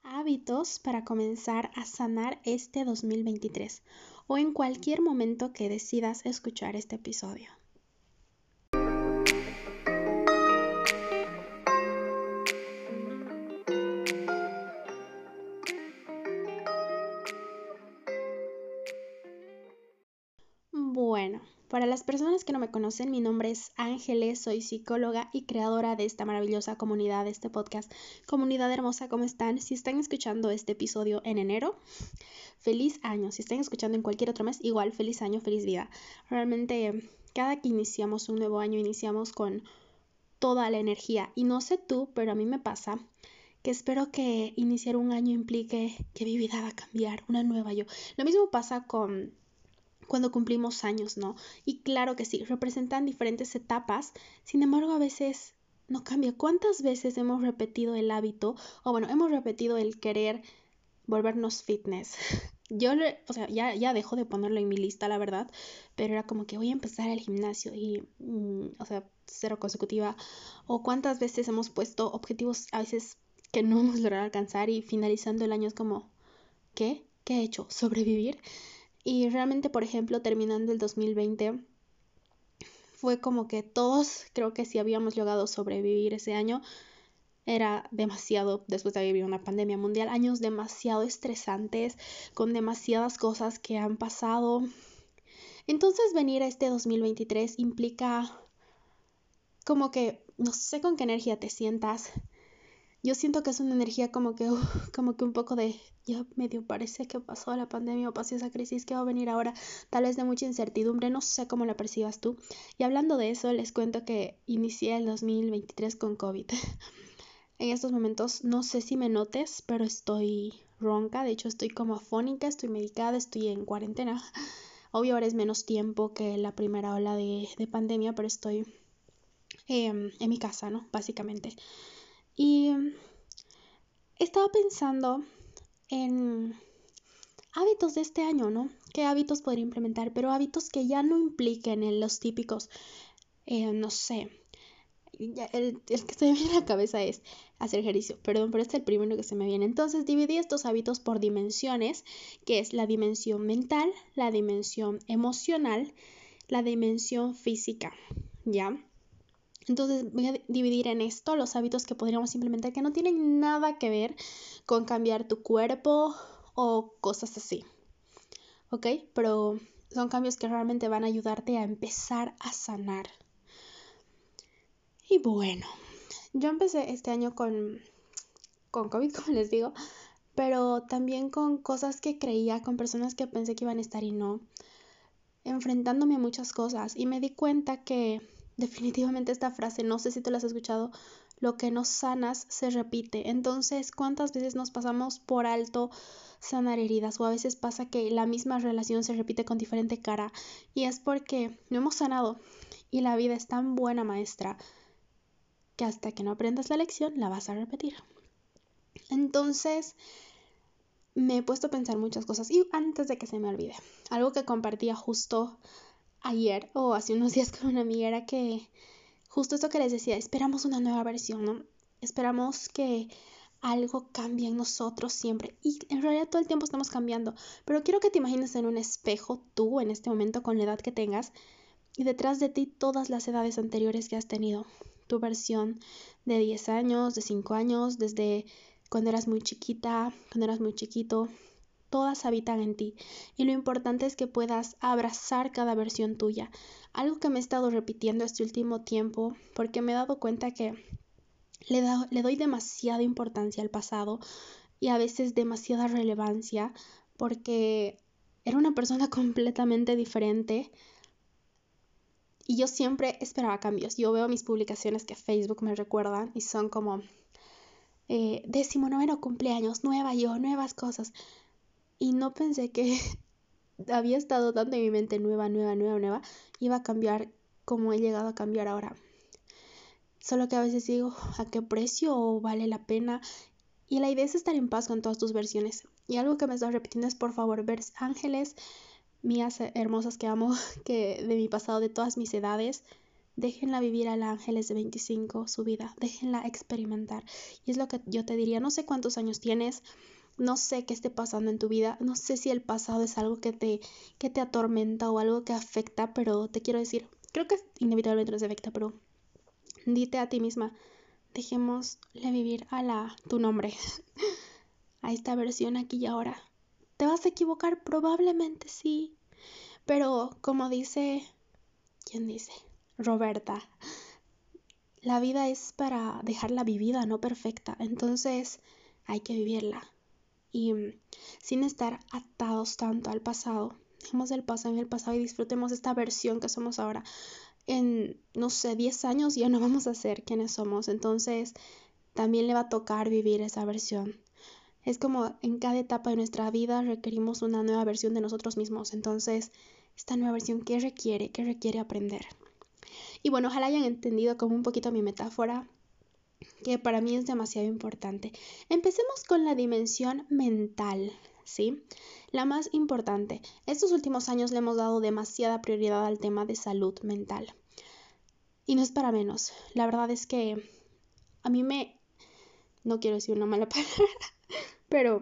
Hábitos para comenzar a sanar este 2023 o en cualquier momento que decidas escuchar este episodio. Bueno, para las personas que no me conocen, mi nombre es Ángeles, soy psicóloga y creadora de esta maravillosa comunidad, de este podcast. Comunidad hermosa, ¿cómo están? Si están escuchando este episodio en enero, feliz año. Si están escuchando en cualquier otro mes, igual, feliz año, feliz vida. Realmente, cada que iniciamos un nuevo año, iniciamos con toda la energía. Y no sé tú, pero a mí me pasa que espero que iniciar un año implique que mi vida va a cambiar, una nueva yo. Lo mismo pasa con cuando cumplimos años, ¿no? Y claro que sí, representan diferentes etapas, sin embargo a veces no cambia. ¿Cuántas veces hemos repetido el hábito, hemos repetido el querer volvernos fitness? Ya dejo de ponerlo en mi lista, la verdad, pero era como que voy a empezar el gimnasio y, cero consecutiva. O cuántas veces hemos puesto objetivos a veces que no hemos logrado alcanzar y finalizando el año es como, ¿qué? ¿Qué he hecho? ¿Sobrevivir? Y realmente, por ejemplo, terminando el 2020, fue como que todos, creo que si habíamos logrado sobrevivir ese año, era demasiado, después de haber vivido una pandemia mundial, años demasiado estresantes, con demasiadas cosas que han pasado. Entonces venir a este 2023 implica como que, no sé con qué energía te sientas. Yo siento que es una energía como que un poco de, ya medio parece que pasó la pandemia o pasó esa crisis que va a venir ahora, tal vez de mucha incertidumbre, no sé cómo la percibas tú. Y hablando de eso, les cuento que inicié el 2023 con COVID. En estos momentos no sé si me notes, pero estoy ronca, de hecho estoy como afónica, estoy medicada, estoy en cuarentena. Obvio ahora es menos tiempo que la primera ola de pandemia, pero estoy en mi casa, ¿no? Básicamente. Y estaba pensando en hábitos de este año, ¿no? ¿Qué hábitos podría implementar? Pero hábitos que ya no impliquen en los típicos, no sé, el que se me viene a la cabeza es hacer ejercicio, perdón, pero este es el primero que se me viene. Entonces dividí estos hábitos por dimensiones, que es la dimensión mental, la dimensión emocional, la dimensión física, ¿ya? Entonces voy a dividir en esto los hábitos que podríamos implementar que no tienen nada que ver con cambiar tu cuerpo o cosas así, ¿ok? Pero son cambios que realmente van a ayudarte a empezar a sanar. Y bueno, yo empecé este año con COVID, como les digo, pero también con cosas que creía, con personas que pensé que iban a estar y no, enfrentándome a muchas cosas y me di cuenta que definitivamente esta frase, no sé si tú la has escuchado, lo que no sanas se repite. Entonces, ¿cuántas veces nos pasamos por alto sanar heridas? O a veces pasa que la misma relación se repite con diferente cara y es porque no hemos sanado y la vida es tan buena maestra que hasta que no aprendas la lección la vas a repetir. Entonces, me he puesto a pensar muchas cosas y antes de que se me olvide, algo que compartía justo ayer o hace unos días con una amiga era que justo esto que les decía, esperamos una nueva versión, ¿no? Esperamos que algo cambie en nosotros siempre y en realidad todo el tiempo estamos cambiando, pero quiero que te imagines en un espejo tú en este momento con la edad que tengas y detrás de ti todas las edades anteriores que has tenido, tu versión de 10 años, de 5 años, desde cuando eras muy chiquita, cuando eras muy chiquito, todas habitan en ti y lo importante es que puedas abrazar cada versión tuya. Algo que me he estado repitiendo este último tiempo porque me he dado cuenta que le doy demasiada importancia al pasado y a veces demasiada relevancia porque era una persona completamente diferente y yo siempre esperaba cambios. Yo veo mis publicaciones que Facebook me recuerdan y son como 19º cumpleaños, nueva yo, nuevas cosas. Y no pensé que había estado tanto en mi mente nueva, iba a cambiar como he llegado a cambiar ahora. Solo que a veces digo, ¿a qué precio vale la pena? Y la idea es estar en paz con todas tus versiones. Y algo que me estás repitiendo es, por favor, ver ángeles mías hermosas que amo, que de mi pasado, de todas mis edades, Déjenla vivir a la Ángeles de 25 su vida, déjenla experimentar. Y es lo que yo te diría, no sé cuántos años tienes, no sé qué esté pasando en tu vida, no sé si el pasado es algo que te atormenta o algo que afecta, pero te quiero decir, creo que inevitablemente nos afecta, pero dite a ti misma, dejémosle vivir a tu nombre, a esta versión aquí y ahora. ¿Te vas a equivocar? Probablemente sí, pero como dice, ¿quién dice? Roberta, la vida es para dejarla vivida, no perfecta, entonces hay que vivirla. Y sin estar atados tanto al pasado, dejemos el pasado en el pasado y disfrutemos esta versión que somos ahora. En, no sé, 10 años ya no vamos a ser quienes somos, entonces también le va a tocar vivir esa versión. Es como en cada etapa de nuestra vida requerimos una nueva versión de nosotros mismos, entonces esta nueva versión, ¿qué requiere? ¿Qué requiere aprender? Y bueno, ojalá hayan entendido como un poquito mi metáfora, que para mí es demasiado importante. Empecemos con la dimensión mental, ¿sí? La más importante. Estos últimos años le hemos dado demasiada prioridad al tema de salud mental. Y no es para menos. La verdad es que a mí no quiero decir una mala palabra, pero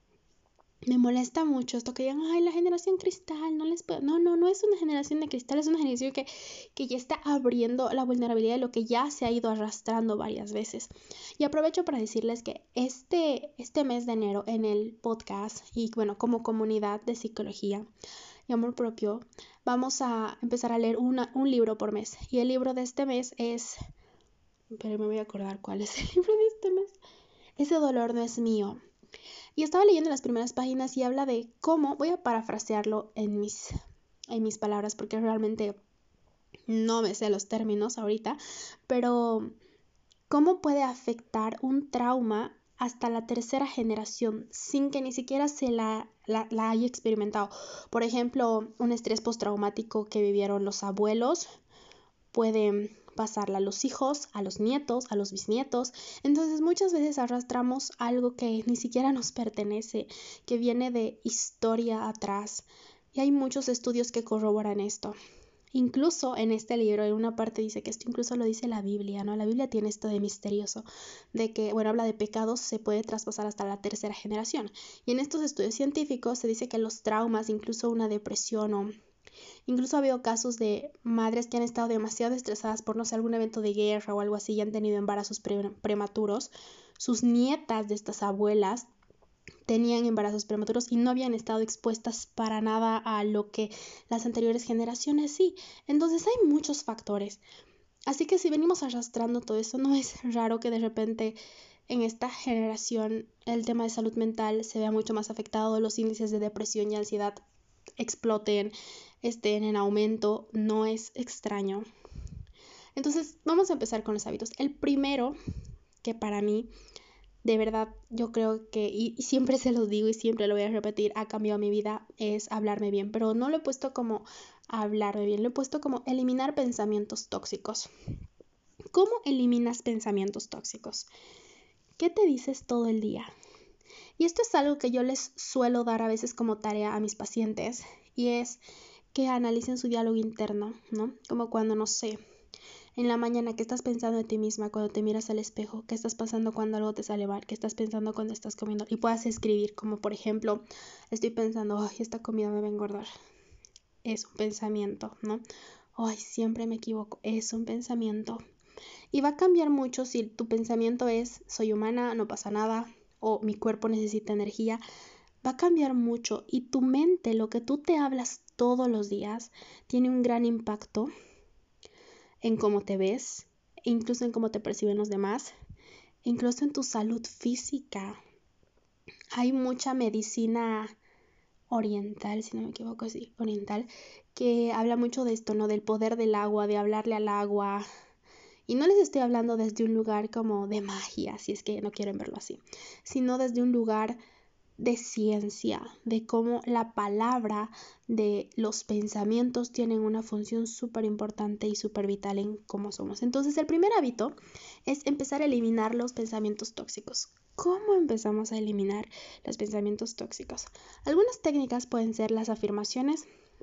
me molesta mucho esto que digan, ay, la generación cristal, no les puedo. No es una generación de cristal, es una generación que ya está abriendo la vulnerabilidad de lo que ya se ha ido arrastrando varias veces. Y aprovecho para decirles que este mes de enero en el podcast y bueno, como comunidad de psicología y amor propio, vamos a empezar a leer un libro por mes. Y el libro de este mes es, pero me voy a acordar cuál es el libro de este mes. Ese dolor no es mío. Y estaba leyendo las primeras páginas y habla de cómo, voy a parafrasearlo en mis palabras porque realmente no me sé los términos ahorita, pero cómo puede afectar un trauma hasta la tercera generación sin que ni siquiera se la haya experimentado. Por ejemplo, un estrés postraumático que vivieron los abuelos puede pasarla a los hijos, a los nietos, a los bisnietos. Entonces muchas veces arrastramos algo que ni siquiera nos pertenece, que viene de historia atrás. Y hay muchos estudios que corroboran esto. Incluso en este libro, en una parte dice que esto incluso lo dice la Biblia, ¿no? La Biblia tiene esto de misterioso, de que, bueno, habla de pecados, se puede traspasar hasta la tercera generación. Y en estos estudios científicos se dice que los traumas, incluso una depresión o incluso ha habido casos de madres que han estado demasiado estresadas por, no sé, algún evento de guerra o algo así y han tenido embarazos prematuros. Sus nietas de estas abuelas tenían embarazos prematuros y no habían estado expuestas para nada a lo que las anteriores generaciones sí. Entonces hay muchos factores. Así que si venimos arrastrando todo eso, no es raro que de repente en esta generación el tema de salud mental se vea mucho más afectado, los índices de depresión y ansiedad exploten, estén en aumento, no es extraño. Entonces vamos a empezar con los hábitos. El primero, que para mí, de verdad, yo creo que, y siempre se los digo y siempre lo voy a repetir, ha cambiado mi vida, es hablarme bien, pero no lo he puesto como hablarme bien, lo he puesto como eliminar pensamientos tóxicos. ¿Cómo eliminas pensamientos tóxicos? ¿Qué te dices todo el día? Y esto es algo que yo les suelo dar a veces como tarea a mis pacientes y es que analicen su diálogo interno, ¿no? Como cuando, no sé, en la mañana, ¿qué estás pensando de ti misma cuando te miras al espejo? ¿Qué estás pasando cuando algo te sale mal? ¿Qué estás pensando cuando estás comiendo? Y puedas escribir, como por ejemplo, estoy pensando, ay, esta comida me va a engordar. Es un pensamiento, ¿no? Ay, siempre me equivoco. Es un pensamiento. Y va a cambiar mucho si tu pensamiento es, soy humana, no pasa nada, o mi cuerpo necesita energía. Va a cambiar mucho y tu mente, lo que tú te hablas todos los días, tiene un gran impacto en cómo te ves, incluso en cómo te perciben los demás, incluso en tu salud física. Hay mucha medicina oriental, si no me equivoco, sí, oriental, que habla mucho de esto, ¿no? Del poder del agua, de hablarle al agua. Y no les estoy hablando desde un lugar como de magia, si es que no quieren verlo así, sino desde un lugar de ciencia, de cómo la palabra, de los pensamientos tienen una función súper importante y súper vital en cómo somos. Entonces, el primer hábito es empezar a eliminar los pensamientos tóxicos. ¿Cómo empezamos a eliminar los pensamientos tóxicos? Algunas técnicas pueden ser las afirmaciones,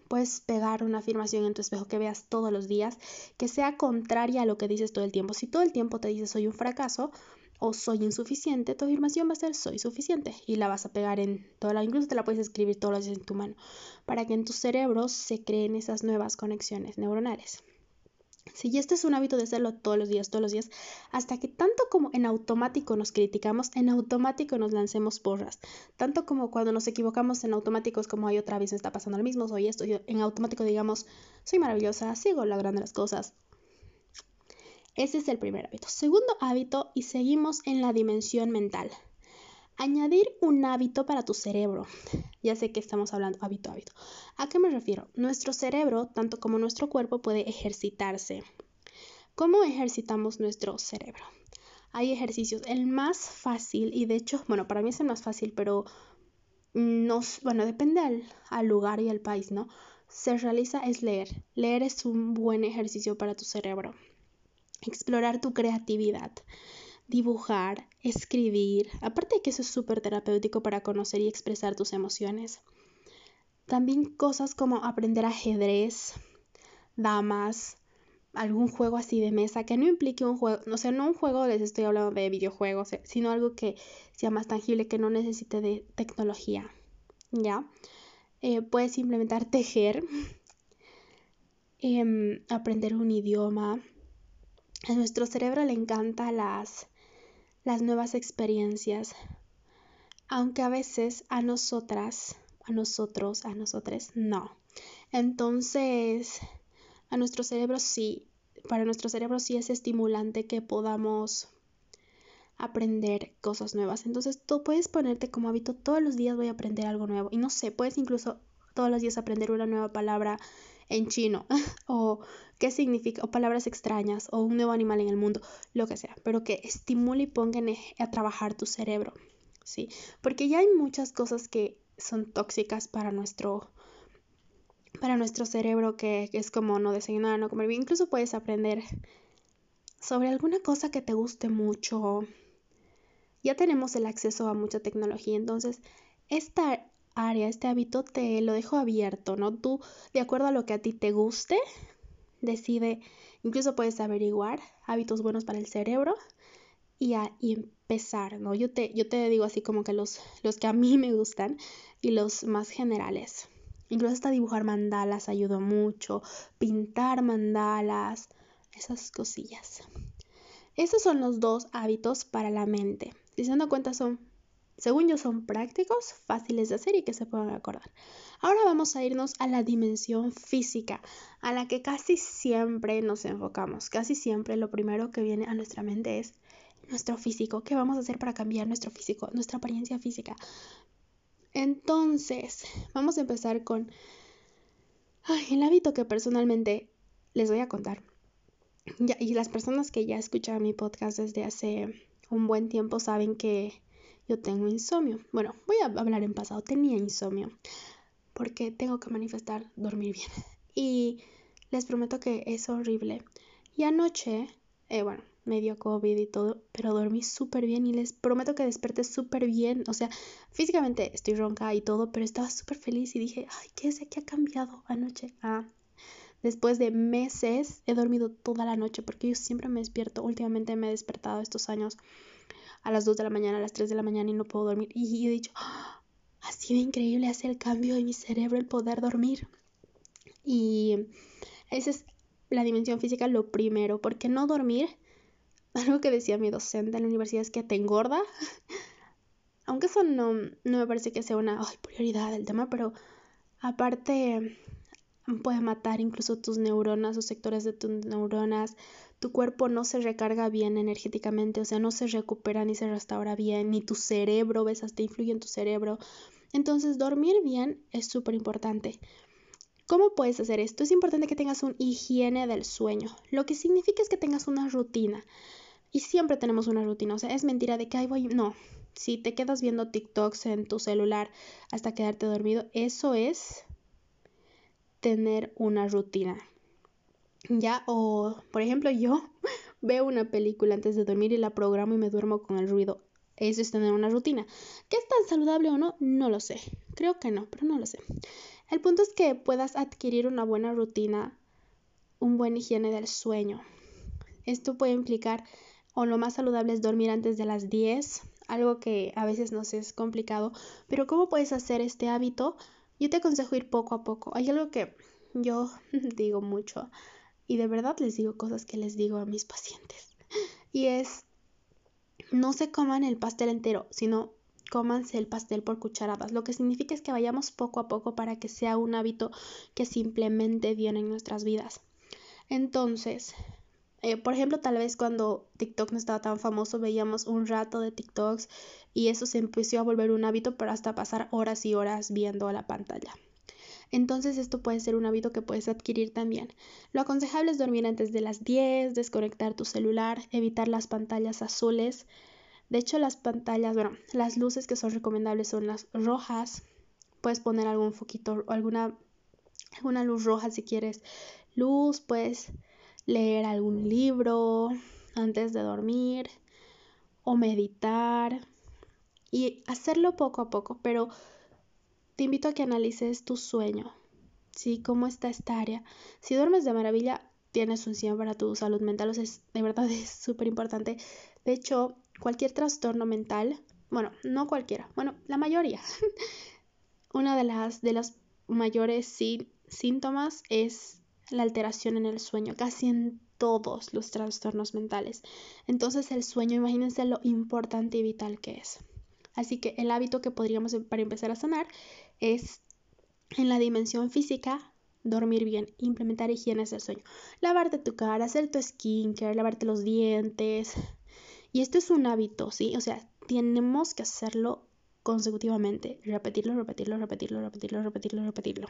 puedes pegar una afirmación en tu espejo que veas todos los días, que sea contraria a lo que dices todo el tiempo. Si todo el tiempo te dices soy un fracaso o soy insuficiente, tu afirmación va a ser soy suficiente y la vas a pegar en toda la, incluso te la puedes escribir todos los días en tu mano, para que en tu cerebro se creen esas nuevas conexiones neuronales. Si este es un hábito de hacerlo todos los días, hasta que tanto como en automático nos criticamos, en automático nos lancemos porras. Tanto como cuando nos equivocamos en automático es como, ay, otra vez me está pasando lo mismo, soy esto. En automático digamos, soy maravillosa, sigo logrando las cosas. Ese es el primer hábito. Segundo hábito, y seguimos en la dimensión mental. Añadir un hábito para tu cerebro. Ya sé que estamos hablando hábito. ¿A qué me refiero? Nuestro cerebro, tanto como nuestro cuerpo, puede ejercitarse. ¿Cómo ejercitamos nuestro cerebro? Hay ejercicios. El más fácil, y de hecho, bueno, para mí es el más fácil, pero depende al lugar y al país, ¿no? Se realiza es leer. Leer es un buen ejercicio para tu cerebro. Explorar tu creatividad. Dibujar, escribir, aparte de que eso es súper terapéutico para conocer y expresar tus emociones. También cosas como aprender ajedrez, damas, algún juego así de mesa que no implique un juego, o sea, no un juego, les estoy hablando de videojuegos, sino algo que sea más tangible, que no necesite de tecnología, ¿ya? Puedes implementar tejer, aprender un idioma. A nuestro cerebro le encantan las nuevas experiencias, aunque a veces a nosotros, no. Entonces, a nuestro cerebro sí, para nuestro cerebro sí es estimulante que podamos aprender cosas nuevas. Entonces, tú puedes ponerte como hábito, todos los días voy a aprender algo nuevo. Y no sé, puedes incluso todos los días aprender una nueva palabra en chino o qué significa, o palabras extrañas, o un nuevo animal en el mundo, lo que sea, pero que estimule y pongan a trabajar tu cerebro, ¿sí? Porque ya hay muchas cosas que son tóxicas para nuestro cerebro, que es como no desayunar, no comer bien. Incluso puedes aprender sobre alguna cosa que te guste mucho. Ya tenemos el acceso a mucha tecnología, entonces esta área, este hábito te lo dejo abierto, ¿no? Tú, de acuerdo a lo que a ti te guste, decide, incluso puedes averiguar hábitos buenos para el cerebro y empezar, ¿no? Yo te digo así como que los que a mí me gustan y los más generales. Incluso hasta dibujar mandalas ayudó mucho, pintar mandalas, esas cosillas. Esos son los 2 hábitos para la mente. Si se dan cuenta según yo, son prácticos, fáciles de hacer y que se puedan acordar. Ahora vamos a irnos a la dimensión física, a la que casi siempre nos enfocamos. Casi siempre lo primero que viene a nuestra mente es nuestro físico. ¿Qué vamos a hacer para cambiar nuestro físico, nuestra apariencia física? Entonces, vamos a empezar con el hábito que personalmente les voy a contar. Y las personas que ya escuchan mi podcast desde hace un buen tiempo saben que yo tengo insomnio. Bueno, voy a hablar en pasado. Tenía insomnio porque tengo que manifestar dormir bien. Y les prometo que es horrible. Y anoche, me dio COVID y todo, pero dormí súper bien y les prometo que desperté súper bien. O sea, físicamente estoy ronca y todo, pero estaba súper feliz y dije, ay, ¿qué es? ¿Qué ha cambiado anoche? Después de meses he dormido toda la noche porque yo siempre me despierto. Últimamente me he despertado estos años a las 2 de la mañana, a las 3 de la mañana y no puedo dormir. Y he dicho, ha sido increíble hacer el cambio en mi cerebro, el poder dormir. Y esa es la dimensión física, lo primero, porque no dormir, algo que decía mi docente en la universidad, es que te engorda. Aunque eso no me parece que sea una prioridad del tema, pero aparte puede matar incluso tus neuronas o sectores de tus neuronas. Tu cuerpo no se recarga bien energéticamente, o sea, no se recupera ni se restaura bien, ni tu cerebro, ves, hasta influye en tu cerebro. Entonces, dormir bien es súper importante. ¿Cómo puedes hacer esto? Es importante que tengas una higiene del sueño. Lo que significa es que tengas una rutina. Y siempre tenemos una rutina, o sea, es mentira de que ahí voy. No, si te quedas viendo TikToks en tu celular hasta quedarte dormido, eso es tener una rutina. Ya, o por ejemplo, yo veo una película antes de dormir y la programo y me duermo con el ruido. Eso es tener una rutina. ¿Qué es tan saludable o no? No lo sé. Creo que no, pero no lo sé. El punto es que puedas adquirir una buena rutina, un buen higiene del sueño. Esto puede implicar, o lo más saludable es dormir antes de las 10, algo que a veces nos es complicado, pero ¿cómo puedes hacer este hábito? Yo te aconsejo ir poco a poco. Hay algo que yo digo mucho y de verdad les digo cosas que les digo a mis pacientes. Y es, no se coman el pastel entero, sino cómanse el pastel por cucharadas. Lo que significa es que vayamos poco a poco para que sea un hábito que se implemente bien en nuestras vidas. Entonces, por ejemplo, tal vez cuando TikTok no estaba tan famoso, veíamos un rato de TikToks y eso se empezó a volver un hábito, pero hasta pasar horas y horas viendo la pantalla. Entonces esto puede ser un hábito que puedes adquirir también. Lo aconsejable es dormir antes de las 10, desconectar tu celular, evitar las pantallas azules. De hecho, las pantallas, bueno, las luces que son recomendables son las rojas. Puedes poner algún foquito o alguna luz roja si quieres luz, puedes leer algún libro antes de dormir o meditar y hacerlo poco a poco, pero te invito a que analices tu sueño, ¿sí? ¿Cómo está esta área? Si duermes de maravilla, tienes un 100 para tu salud mental, o sea, de verdad es súper importante. De hecho, cualquier trastorno mental, bueno, no cualquiera, bueno, la mayoría, una de las mayores síntomas es la alteración en el sueño, casi en todos los trastornos mentales. Entonces el sueño, imagínense lo importante y vital que es. Así que el hábito que podríamos para empezar a sanar es en la dimensión física, dormir bien, implementar higienes del sueño, lavarte tu cara, hacer tu skincare, lavarte los dientes. Y esto es un hábito, ¿sí? O sea, tenemos que hacerlo consecutivamente, repetirlo, repetirlo, repetirlo, repetirlo, repetirlo, repetirlo.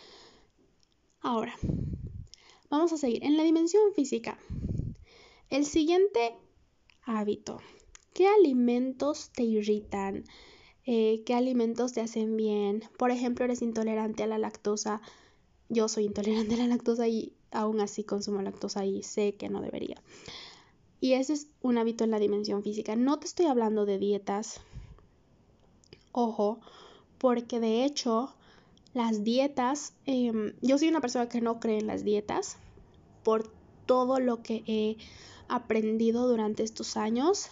Ahora, vamos a seguir en la dimensión física. El siguiente hábito. ¿Qué alimentos te irritan? ¿Qué alimentos te hacen bien? Por ejemplo, eres intolerante a la lactosa. Yo soy intolerante a la lactosa y aún así consumo lactosa y sé que no debería. Y ese es un hábito en la dimensión física. No te estoy hablando de dietas. Ojo, porque de hecho las dietas, yo soy una persona que no cree en las dietas por todo lo que he aprendido durante estos años.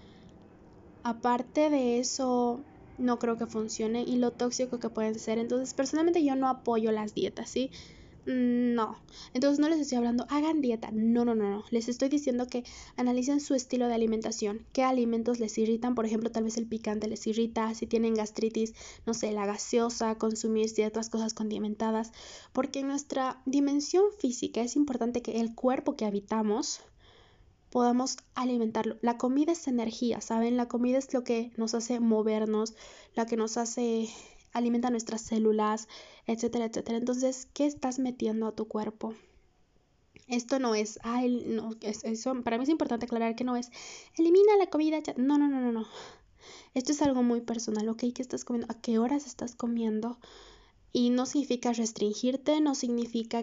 Aparte de eso, no creo que funcione y lo tóxico que pueden ser. Entonces, personalmente yo no apoyo las dietas, ¿sí? No. Entonces no les estoy hablando, hagan dieta. No, no, no, no. Les estoy diciendo que analicen su estilo de alimentación. ¿Qué alimentos les irritan? Por ejemplo, tal vez el picante les irrita. Si tienen gastritis, no sé, la gaseosa, consumir ciertas cosas condimentadas. Porque en nuestra dimensión física es importante que el cuerpo que habitamos podamos alimentarlo. La comida es energía, ¿saben? La comida es lo que nos hace movernos, la que nos hace alimenta nuestras células, etcétera, etcétera. Entonces, ¿qué estás metiendo a tu cuerpo? Esto no es, ay, no, eso para mí es importante aclarar que no es, elimina la comida, ya. No, no, no, no, no. Esto es algo muy personal, ¿ok? ¿Qué estás comiendo? ¿A qué horas estás comiendo? Y no significa restringirte, no significa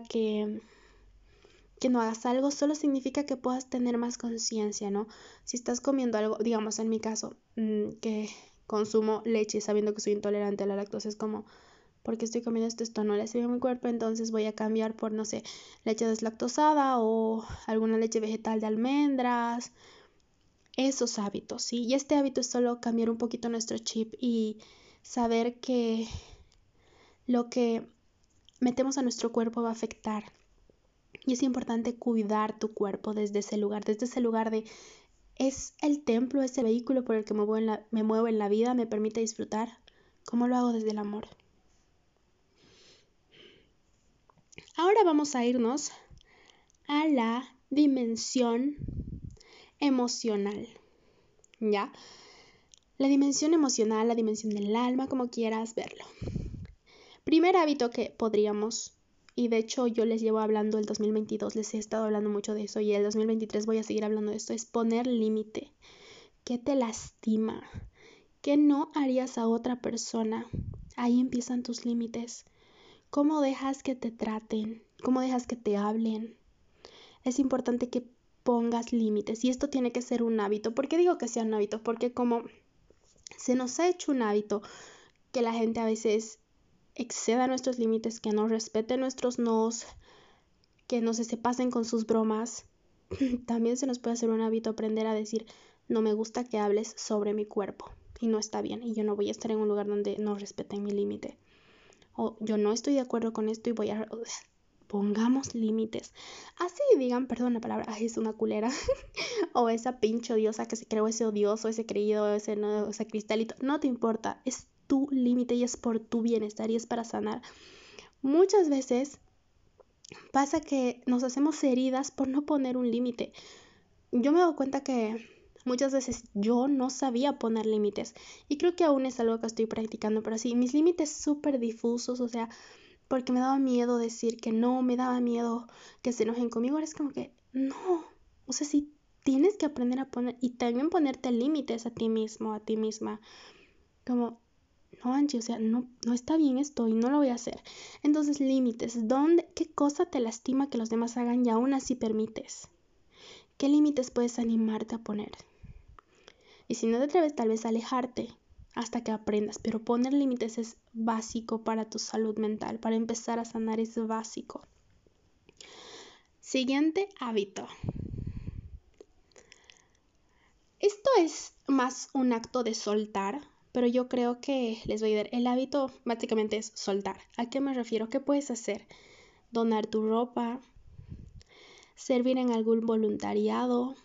que no hagas algo, solo significa que puedas tener más conciencia, ¿no? Si estás comiendo algo, digamos en mi caso, que consumo leche sabiendo que soy intolerante a la lactosa, es como, porque estoy comiendo esto no le hace bien a mi cuerpo, entonces voy a cambiar por, no sé, leche deslactosada o alguna leche vegetal de almendras, esos hábitos, ¿sí? Y este hábito es solo cambiar un poquito nuestro chip y saber que lo que metemos a nuestro cuerpo va a afectar. Y es importante cuidar tu cuerpo desde ese lugar de es el templo, ese vehículo por el que me muevo en la vida, me permite disfrutar. ¿Cómo lo hago desde el amor? Ahora vamos a irnos a la dimensión emocional, ¿ya? La dimensión emocional, la dimensión del alma, como quieras verlo. Primer hábito que podríamos, y de hecho yo les llevo hablando el 2022, les he estado hablando mucho de eso y el 2023 voy a seguir hablando de esto, es poner límite. ¿Qué te lastima? ¿Qué no harías a otra persona? Ahí empiezan tus límites. ¿Cómo dejas que te traten? ¿Cómo dejas que te hablen? Es importante que pongas límites y esto tiene que ser un hábito. ¿Por qué digo que sea un hábito? Porque como se nos ha hecho un hábito que la gente a veces exceda nuestros límites, que no respete nuestros nos, que no se pasen con sus bromas. También se nos puede hacer un hábito aprender a decir, no me gusta que hables sobre mi cuerpo y no está bien y yo no voy a estar en un lugar donde no respeten mi límite. O yo no estoy de acuerdo con esto y voy a... Pongamos límites. Así digan, perdón la palabra, ay, es una culera. O esa pinche odiosa que se creó, ese odioso, ese creído, ese cristalito. No te importa, es tu límite y es por tu bienestar y es para sanar. Muchas veces pasa que nos hacemos heridas por no poner un límite. Yo me doy cuenta que muchas veces yo no sabía poner límites y creo que aún es algo que estoy practicando, pero sí, mis límites súper difusos, o sea, porque me daba miedo decir que no, me daba miedo que se enojen conmigo, ahora es como que no, o sea, sí tienes que aprender a poner y también ponerte límites a ti mismo, a ti misma, como no, Angie, o sea, no está bien esto y no lo voy a hacer. Entonces, límites, ¿dónde, qué cosa te lastima que los demás hagan y aún así permites? ¿Qué límites puedes animarte a poner? Y si no te atreves, tal vez alejarte hasta que aprendas, pero poner límites es básico para tu salud mental, para empezar a sanar es básico. Siguiente hábito. Esto es más un acto de soltar, pero yo creo que les voy a dar, el hábito básicamente es soltar. ¿A qué me refiero? ¿Qué puedes hacer? Donar tu ropa, servir en algún voluntariado,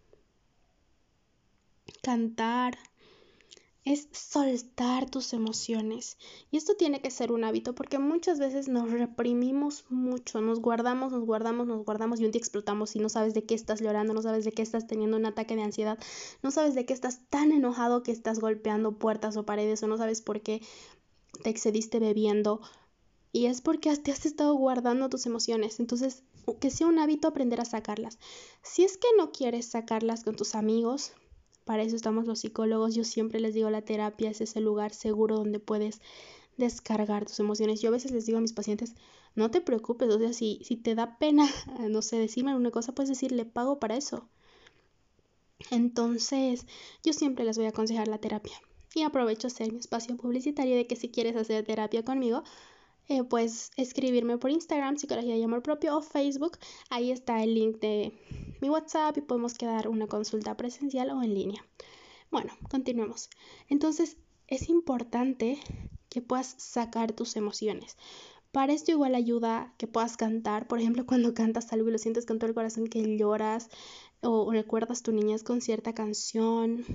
cantar, es soltar tus emociones. Y esto tiene que ser un hábito porque muchas veces nos reprimimos mucho, nos guardamos y un día explotamos y no sabes de qué estás llorando, no sabes de qué estás teniendo un ataque de ansiedad, no sabes de qué estás tan enojado que estás golpeando puertas o paredes o no sabes por qué te excediste bebiendo. Y es porque te has estado guardando tus emociones. Entonces, que sea un hábito aprender a sacarlas. Si es que no quieres sacarlas con tus amigos, para eso estamos los psicólogos. Yo siempre les digo, la terapia es ese lugar seguro donde puedes descargar tus emociones. Yo a veces les digo a mis pacientes, no te preocupes, o sea, si te da pena, no sé, decirme alguna cosa, puedes decir, le pago para eso. Entonces, yo siempre les voy a aconsejar la terapia. Y aprovecho hacer mi espacio publicitario de que si quieres hacer terapia conmigo, pues escribirme por Instagram, Psicología y Amor Propio, o Facebook. Ahí está el link de mi WhatsApp y podemos quedar una consulta presencial o en línea. Bueno, continuemos. Entonces, es importante que puedas sacar tus emociones. Para esto igual ayuda que puedas cantar. Por ejemplo, cuando cantas algo y lo sientes con todo el corazón que lloras o recuerdas tu niñez con cierta canción.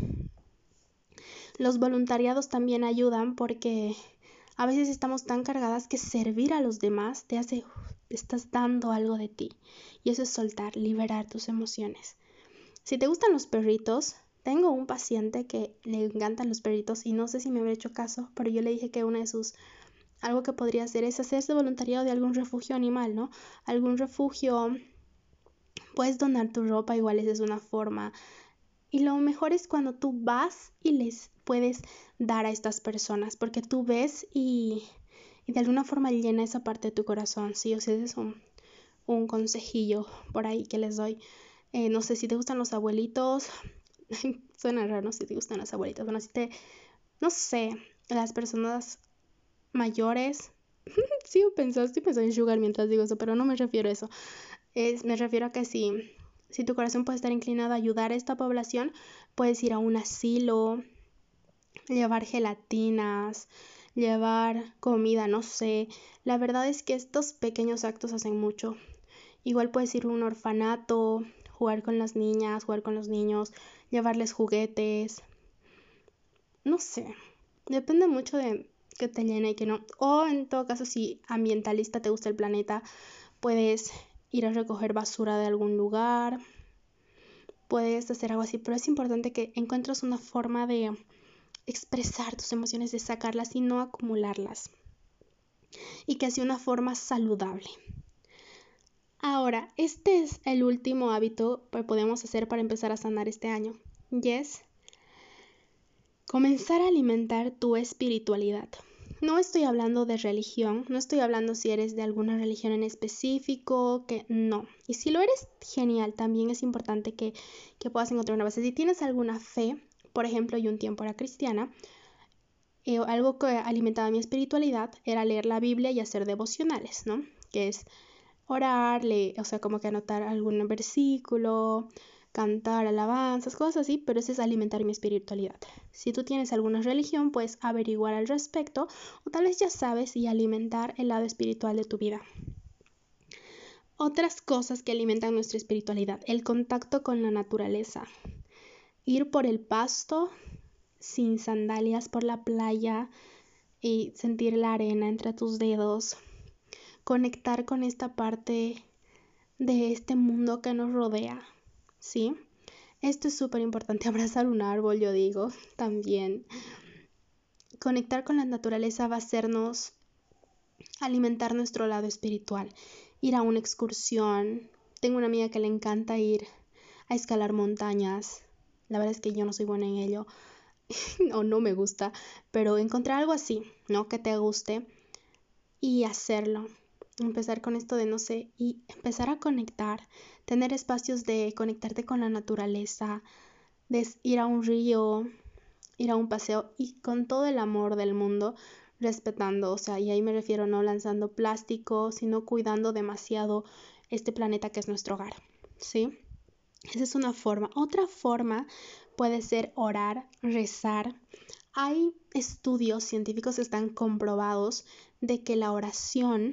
Los voluntariados también ayudan porque a veces estamos tan cargadas que servir a los demás te hace, estás dando algo de ti. Y eso es soltar, liberar tus emociones. Si te gustan los perritos, tengo un paciente que le encantan los perritos y no sé si me habrá hecho caso, pero yo le dije que una de sus, algo que podría hacer es hacerse voluntariado de algún refugio animal, ¿no? Algún refugio, puedes donar tu ropa, igual esa es una forma. Y lo mejor es cuando tú vas y les puedes dar a estas personas, porque tú ves y de alguna forma llena esa parte de tu corazón, ¿sí? O sea, ese es un consejillo por ahí que les doy. No sé si te gustan los abuelitos, suena raro, no sé si te gustan los abuelitos, bueno, si te, no sé, las personas mayores, sí, estoy pensando en sugar mientras digo eso, pero no me refiero a eso. Me refiero a que si tu corazón puede estar inclinado a ayudar a esta población, puedes ir a un asilo, llevar gelatinas, llevar comida, no sé. La verdad es que estos pequeños actos hacen mucho. Igual puedes ir a un orfanato, jugar con las niñas, jugar con los niños, llevarles juguetes. No sé, depende mucho de que te llene y que no. O en todo caso, si ambientalista te gusta el planeta, puedes ir a recoger basura de algún lugar, puedes hacer algo así, pero es importante que encuentres una forma de expresar tus emociones, de sacarlas y no acumularlas. Y que sea una forma saludable. Ahora, este es el último hábito que podemos hacer para empezar a sanar este año. Y es comenzar a alimentar tu espiritualidad. No estoy hablando de religión, no estoy hablando si eres de alguna religión en específico, que no. Y si lo eres, genial, también es importante que puedas encontrar una base. Si tienes alguna fe, por ejemplo, yo un tiempo era cristiana, Algo que alimentaba mi espiritualidad era leer la Biblia y hacer devocionales, ¿no? Que es orar, o sea, como que anotar algún versículo, cantar alabanzas, cosas así, pero eso es alimentar mi espiritualidad. Si tú tienes alguna religión, puedes averiguar al respecto o tal vez ya sabes y alimentar el lado espiritual de tu vida. Otras cosas que alimentan nuestra espiritualidad, el contacto con la naturaleza, ir por el pasto sin sandalias por la playa y sentir la arena entre tus dedos, conectar con esta parte de este mundo que nos rodea, ¿sí? Esto es súper importante, abrazar un árbol, yo digo, también. Conectar con la naturaleza va a hacernos alimentar nuestro lado espiritual, ir a una excursión. Tengo una amiga que le encanta ir a escalar montañas. La verdad es que yo no soy buena en ello, o no me gusta, pero encontrar algo así, ¿no? Que te guste y hacerlo. Empezar con esto de no sé, y empezar a conectar, tener espacios de conectarte con la naturaleza, de ir a un río, ir a un paseo y con todo el amor del mundo, respetando, o sea, y ahí me refiero no lanzando plástico, sino cuidando demasiado este planeta que es nuestro hogar, ¿sí? Esa es una forma. Otra forma puede ser orar, rezar. Hay estudios científicos que están comprobados de que la oración,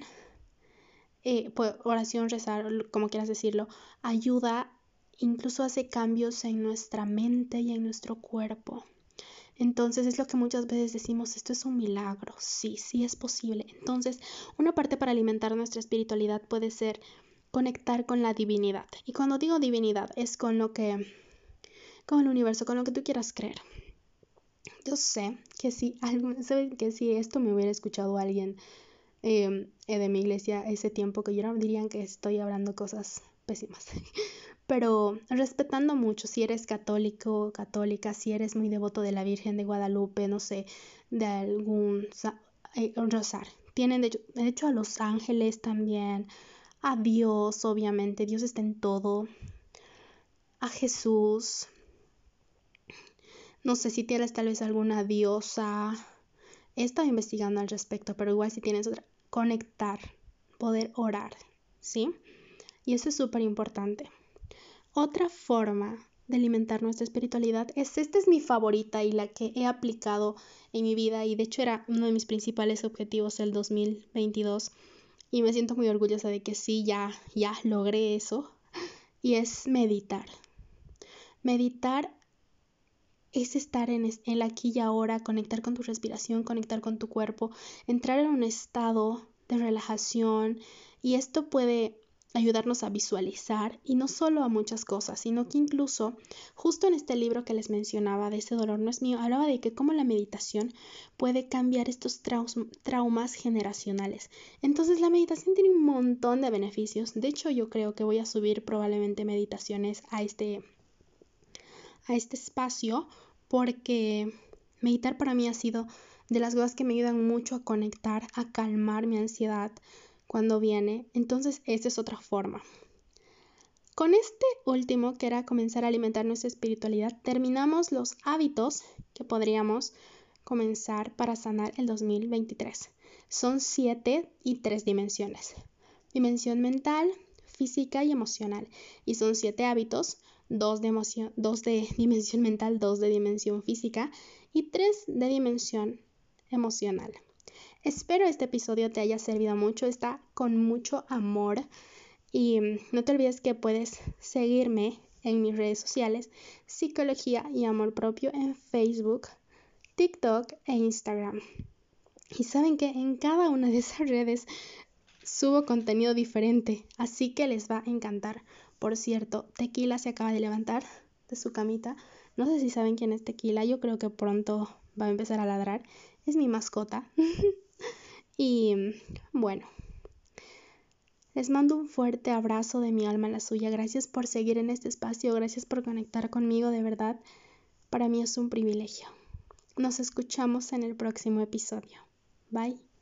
oración, rezar, como quieras decirlo, ayuda, incluso hace cambios en nuestra mente y en nuestro cuerpo. Entonces es lo que muchas veces decimos, esto es un milagro. Sí, sí es posible. Entonces, una parte para alimentar nuestra espiritualidad puede ser conectar con la divinidad. Y cuando digo divinidad es con el universo, con lo que tú quieras creer. Yo sé que ¿saben que si esto me hubiera escuchado alguien de mi iglesia ese tiempo que yo dirían que estoy hablando cosas pésimas? Pero respetando mucho, si eres católico, católica, si eres muy devoto de la Virgen de Guadalupe, no sé, de algún rosar. Tienen de hecho a los ángeles también, a Dios, obviamente, Dios está en todo, a Jesús. No sé si tienes tal vez alguna diosa. He estado investigando al respecto, pero igual si tienes otra, conectar, poder orar, ¿sí? Y eso es súper importante. Otra forma de alimentar nuestra espiritualidad esta es mi favorita y la que he aplicado en mi vida y de hecho era uno de mis principales objetivos el 2022 y me siento muy orgullosa de que sí, ya logré eso y es meditar. Meditar es estar en el aquí y ahora, conectar con tu respiración, conectar con tu cuerpo, entrar en un estado de relajación y esto puede ayudarnos a visualizar y no solo a muchas cosas, sino que incluso justo en este libro que les mencionaba de Ese dolor no es mío, hablaba de que cómo la meditación puede cambiar estos traumas generacionales. Entonces la meditación tiene un montón de beneficios. De hecho, yo creo que voy a subir probablemente meditaciones a este espacio porque meditar para mí ha sido de las cosas que me ayudan mucho a conectar, a calmar mi ansiedad cuando viene. Entonces, esa es otra forma. Con este último, que era comenzar a alimentar nuestra espiritualidad, terminamos los hábitos que podríamos comenzar para sanar el 2023. Son 7 y 3 dimensiones. Dimensión mental, física y emocional. Y son 7 hábitos, 2 de dimensión mental, 2 de dimensión física y 3 de dimensión emocional. Espero este episodio te haya servido mucho, está con mucho amor y no te olvides que puedes seguirme en mis redes sociales, Psicología y Amor Propio en Facebook, TikTok e Instagram. Y saben que en cada una de esas redes subo contenido diferente, así que les va a encantar. Por cierto, Tequila se acaba de levantar de su camita. No sé si saben quién es Tequila, yo creo que pronto va a empezar a ladrar. Es mi mascota. Y bueno, les mando un fuerte abrazo de mi alma a la suya. Gracias por seguir en este espacio, gracias por conectar conmigo, de verdad. Para mí es un privilegio. Nos escuchamos en el próximo episodio. Bye.